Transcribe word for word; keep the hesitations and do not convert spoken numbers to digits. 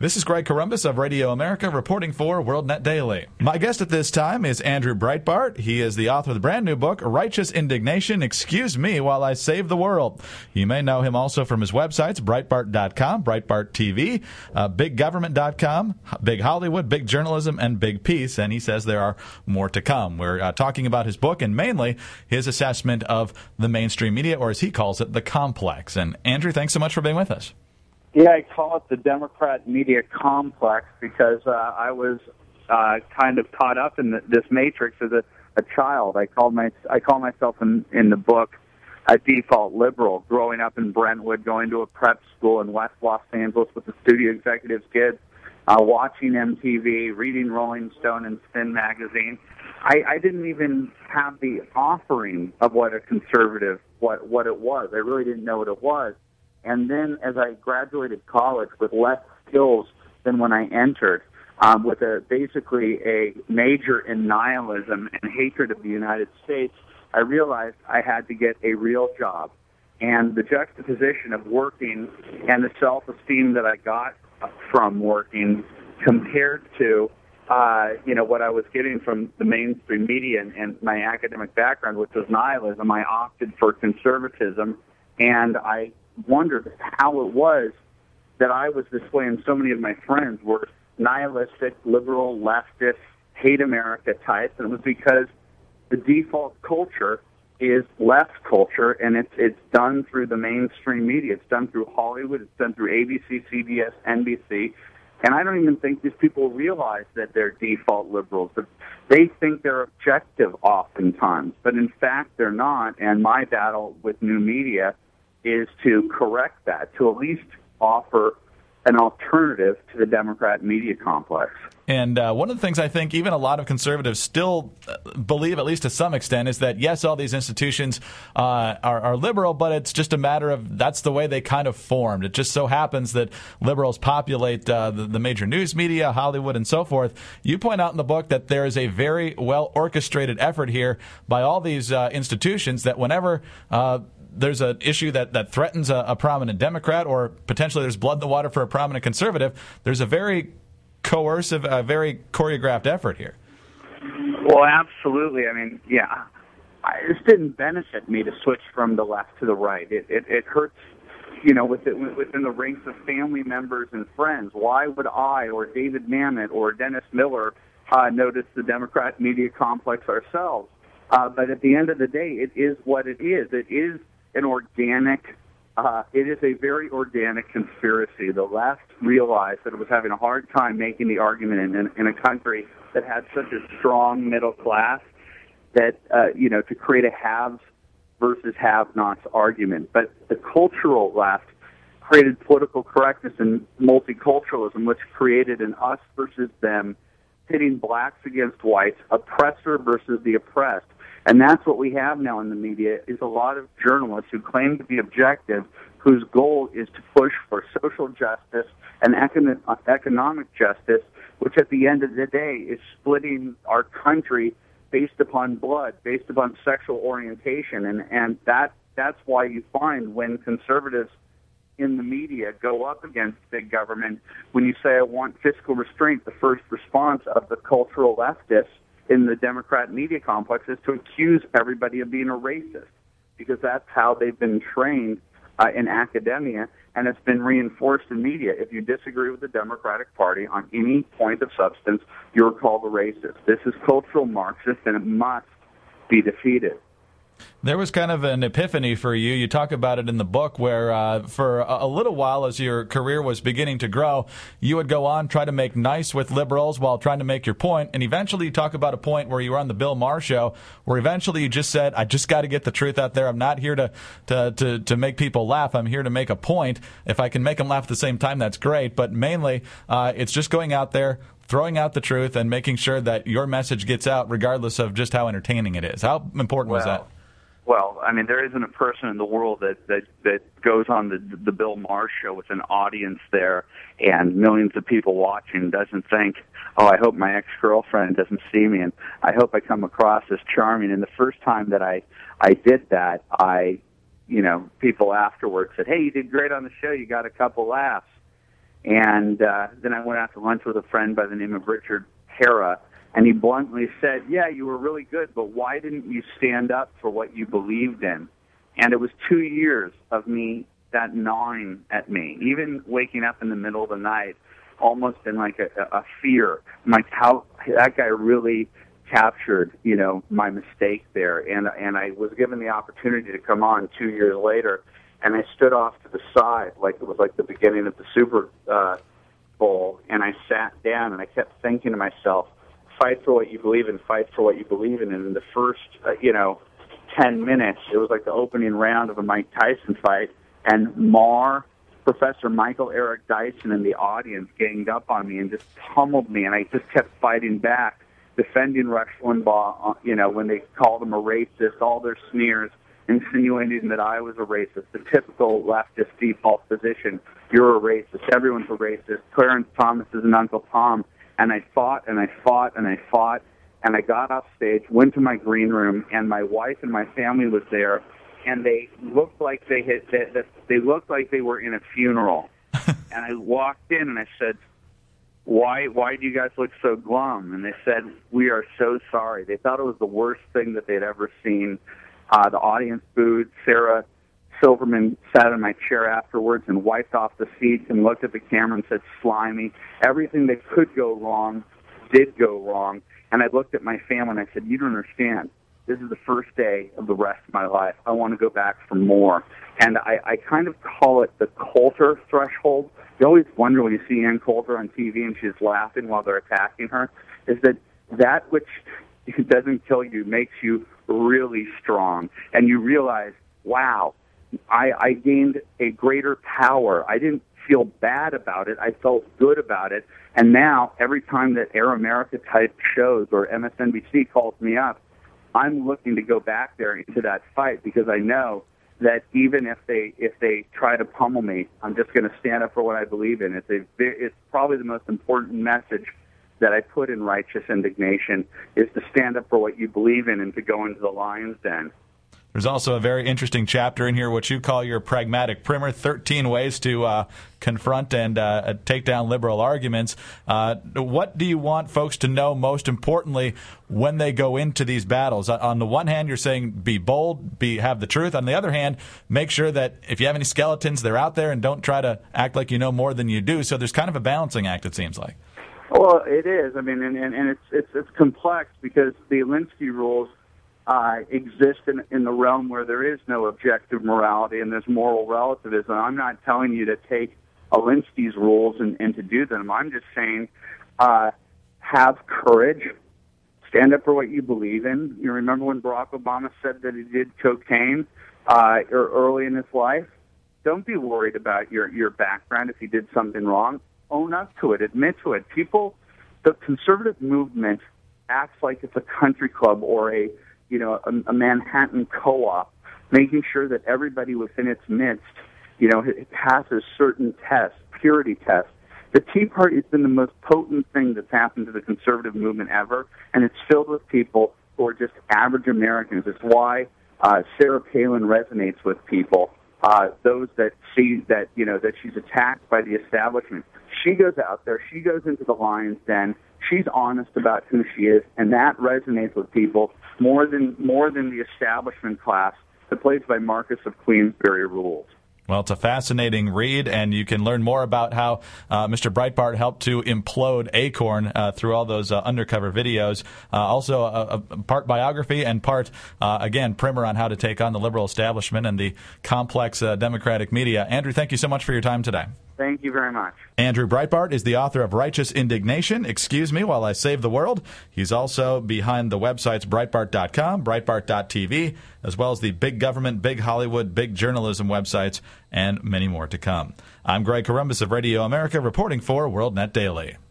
This is Greg Corombos of Radio America reporting for WorldNet Daily. My guest at this time is Andrew Breitbart. He is the author of the brand new book, Righteous Indignation, Excuse Me While I Save the World. You may know him also from his websites, Breitbart dot com, Breitbart T V, uh, Big Government dot com, Big Hollywood, Big Journalism, and Big Peace, and he says there are more to come. We're uh, talking about his book and mainly his assessment of the mainstream media, or as he calls it, the complex. And Andrew, thanks so much for being with us. Yeah, I call it the Democrat media complex because uh, I was uh, kind of caught up in the, this matrix as a, a child. I called my I call myself in, in the book a default liberal. Growing up in Brentwood, going to a prep school in West Los Angeles with the studio executives kids, uh, watching M T V, reading Rolling Stone and Spin magazine. I, I didn't even have the offering of what a conservative what what it was. I really didn't know what it was. And then as I graduated college with less skills than when I entered, um, with a, basically a major in nihilism and hatred of the United States, I realized I had to get a real job. And the juxtaposition of working and the self-esteem that I got from working compared to, uh, you know, what I was getting from the mainstream media and, and my academic background, which was nihilism, I opted for conservatism, and I wondered how it was that I was this way and so many of my friends were nihilistic, liberal, leftist, hate America types, and it was because the default culture is left culture, and it's it's done through the mainstream media. It's done through Hollywood. It's done through A B C, C B S, N B C, and I don't even think these people realize that they're default liberals. But they think they're objective oftentimes, but in fact they're not, and my battle with new media is to correct that, to at least offer an alternative to the Democrat media complex. And uh, one of the things I think even a lot of conservatives still believe, at least to some extent, is that, yes, all these institutions uh, are, are liberal, but it's just a matter of that's the way they kind of formed. It just so happens that liberals populate uh, the, the major news media, Hollywood, and so forth. You point out in the book that there is a very well-orchestrated effort here by all these uh, institutions that whenever uh, there's an issue that, that threatens a, a prominent Democrat, or potentially there's blood in the water for a prominent conservative, there's a very coercive, a very choreographed effort here. Well, absolutely. I mean, yeah, I, this didn't benefit me to switch from the left to the right. It it, it hurts, you know, within, within the ranks of family members and friends. Why would I or David Mamet or Dennis Miller uh, notice the Democrat media complex ourselves? Uh, but at the end of the day, it is what it is. It is an organic, uh, it is a very organic conspiracy. The left realized that it was having a hard time making the argument in, in, in a country that had such a strong middle class that, uh, you know, to create a haves versus have-nots argument. But the cultural left created political correctness and multiculturalism, which created an us versus them, pitting blacks against whites, oppressor versus the oppressed. And that's what we have now in the media, is a lot of journalists who claim to be objective, whose goal is to push for social justice and econ- economic justice, which at the end of the day is splitting our country based upon blood, based upon sexual orientation. And, and that that's why you find when conservatives in the media go up against big government, when you say, I want fiscal restraint, the first response of the cultural leftists in the Democrat media complex is to accuse everybody of being a racist, because that's how they've been trained uh, in academia, and it's been reinforced in media. If you disagree with the Democratic Party on any point of substance, you're called a racist. This is cultural Marxist, and it must be defeated. There was kind of an epiphany for you. You talk about it in the book where uh, for a, a little while as your career was beginning to grow, you would go on, try to make nice with liberals while trying to make your point. And eventually you talk about a point where you were on the Bill Maher show where eventually you just said, I just got to get the truth out there. I'm not here to, to, to, to make people laugh. I'm here to make a point. If I can make them laugh at the same time, that's great. But mainly uh, it's just going out there, throwing out the truth and making sure that your message gets out regardless of just how entertaining it is. How important well, was that? Well, I mean, there isn't a person in the world that, that, that goes on the, the Bill Maher show with an audience there and millions of people watching doesn't think, oh, I hope my ex-girlfriend doesn't see me, and I hope I come across as charming. And the first time that I, I did that, I, you know, people afterwards said, hey, you did great on the show. You got a couple laughs. And uh, then I went out to lunch with a friend by the name of Richard Hera, and he bluntly said, yeah, you were really good, but why didn't you stand up for what you believed in? And it was two years of me, that gnawing at me, even waking up in the middle of the night, almost in like a, a fear. I'm like, how that guy really captured, you know, my mistake there. And and I was given the opportunity to come on two years later, and I stood off to the side like it was like the beginning of the Super uh, Bowl, and I sat down and I kept thinking to myself, fight for what you believe in, fight for what you believe in. And in the first, uh, you know, ten minutes, it was like the opening round of a Mike Tyson fight, and Marr, Professor Michael Eric Dyson in the audience ganged up on me and just pummeled me, and I just kept fighting back, defending Rush Limbaugh, you know, when they called him a racist, all their sneers, insinuating that I was a racist, the typical leftist default position. You're a racist. Everyone's a racist. Clarence Thomas is an Uncle Tom. And I fought and I fought and I fought, and I got off stage, went to my green room, and my wife and my family was there, and they looked like they had that they, they looked like they were in a funeral. And I walked in and I said, why why do you guys look so glum? And they said, we are so sorry. They thought it was the worst thing that they'd ever seen. Uh, the audience booed. Sarah Silverman sat in my chair afterwards and wiped off the seats and looked at the camera and said, slimy. Everything that could go wrong did go wrong. And I looked at my family and I said, you don't understand. This is the first day of the rest of my life. I want to go back for more. And I, I kind of call it the Coulter threshold. You always wonder when you see Ann Coulter on T V and she's laughing while they're attacking her, is that that which doesn't kill you makes you really strong. And you realize, wow, I, I gained a greater power. I didn't feel bad about it. I felt good about it. And now, every time that Air America type shows or M S N B C calls me up, I'm looking to go back there into that fight, because I know that even if they if they try to pummel me, I'm just going to stand up for what I believe in. It's a it's probably the most important message that I put in Righteous Indignation, is to stand up for what you believe in and to go into the lion's den. There's also a very interesting chapter in here, what you call your pragmatic primer, thirteen ways to uh, confront and uh, take down liberal arguments. Uh, what do you want folks to know, most importantly, when they go into these battles? On the one hand, you're saying be bold, be have the truth. On the other hand, make sure that if you have any skeletons, they're out there, and don't try to act like you know more than you do. So there's kind of a balancing act, it seems like. Well, it is. I mean, and, and, and it's, it's, it's complex, because the Alinsky rules Uh, exist in, in the realm where there is no objective morality and there's moral relativism. I'm not telling you to take Alinsky's rules and, and to do them. I'm just saying uh, have courage, stand up for what you believe in. You remember when Barack Obama said that he did cocaine uh, early in his life? Don't be worried about your, your background if you did something wrong. Own up to it. Admit to it. People, the conservative movement acts like it's a country club or a you know, a, a Manhattan co-op, making sure that everybody within its midst, you know, it passes certain tests, purity tests. The Tea Party has been the most potent thing that's happened to the conservative movement ever, and it's filled with people who are just average Americans. It's why uh, Sarah Palin resonates with people, uh, those that see that, you know, that she's attacked by the establishment. She goes out there, she goes into the lion's den, she's honest about who she is, and that resonates with people more than more than the establishment class that plays by Marcus of Queensberry rules. Well, it's a fascinating read, and you can learn more about how uh, Mister Breitbart helped to implode Acorn uh, through all those uh, undercover videos. Uh, also, a, a part biography and part, uh, again, primer on how to take on the liberal establishment and the complex uh, Democratic media. Andrew, thank you so much for your time today. Thank you very much. Andrew Breitbart is the author of Righteous Indignation, Excuse Me While I Save the World. He's also behind the websites Breitbart dot com, Breitbart dot T V, as well as the Big Government, Big Hollywood, Big Journalism websites, and many more to come. I'm Greg Corombos of Radio America, reporting for WorldNet Daily.